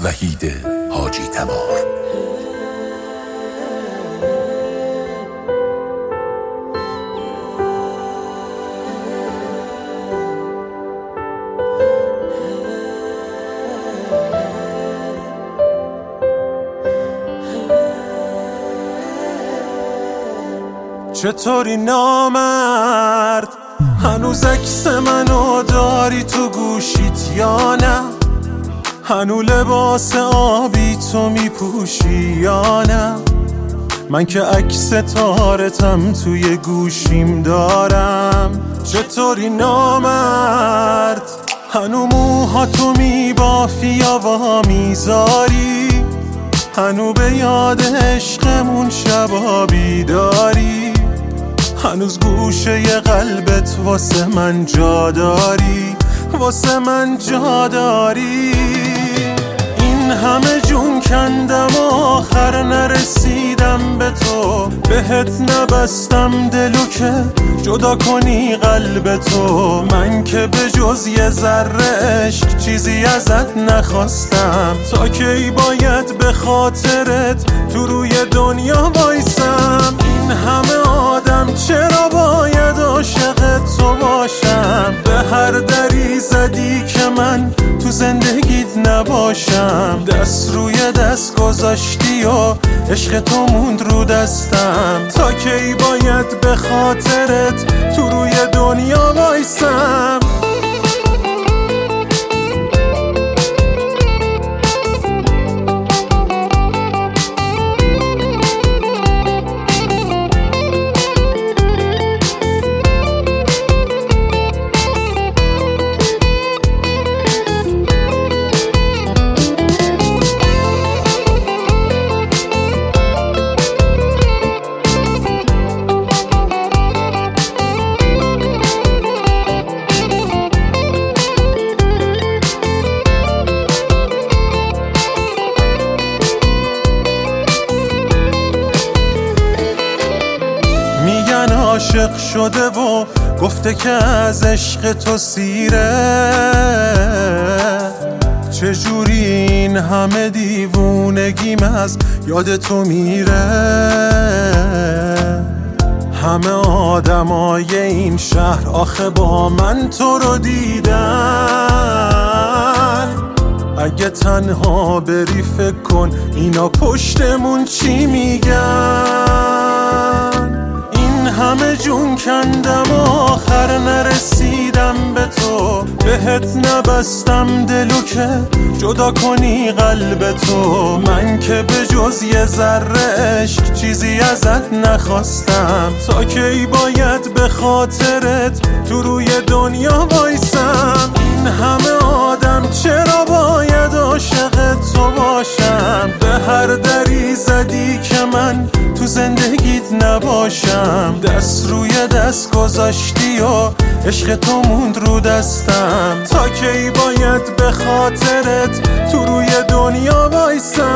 وحید حاجی تبار. چطوری نامرد، هنوز عکس منو داری تو گوشیت یا نه؟ هنو لباس آبی تو میپوشی یا نه؟ من که عکس تارتم توی گوشیم دارم. چطوری نامرد، هنو موهاتو میبافی یا وا میذاری؟ هنو به یاد عشقمون شبا بیداری؟ هنوز گوشه ی قلبت واسه من جا داری؟ واسه من جا داری؟ این همه جون کندم آخر نرسیدم به تو، بهت نبستم دلو که جدا کنی قلب تو. من که به جز یه ذره عشق چیزی ازت نخواستم، تا کی باید به خاطرت تو روی دنیا وایسم؟ این همه آدم چرا باید عاشق تو باشم؟ به هر دری زدی که من تو زندگیت نباشم. دست روی دست گذاشتی و عشق تو موند رو دستم، تا کی باید به خاطرت تو روی دنیا وایسم؟ عاشق شده و گفته که از عشق تو سیره. چجوری این همه دیوونگیم از یاد تو میره؟ همه آدمای این شهر آخه با من تو رو دیدن. اگه تنها بری فکر کن اینا پشتمون چی میگن؟ همه جون کندم آخر نرسیدم به تو، بهت نبستم دلو که جدا کنی قلب تو. من که به جز یه ذره عشق چیزی ازت نخواستم، تا کی باید به خاطرت تو روی دنیا وایسم؟ این همه آدم چرا باید عاشق تو باشم؟ به هر دری زدی که من تو زندگیت نباشم. دست روی دست گذاشتی و عشق تو موند رو دستم، تا کی باید به خاطرت تو روی دنیا وایسم؟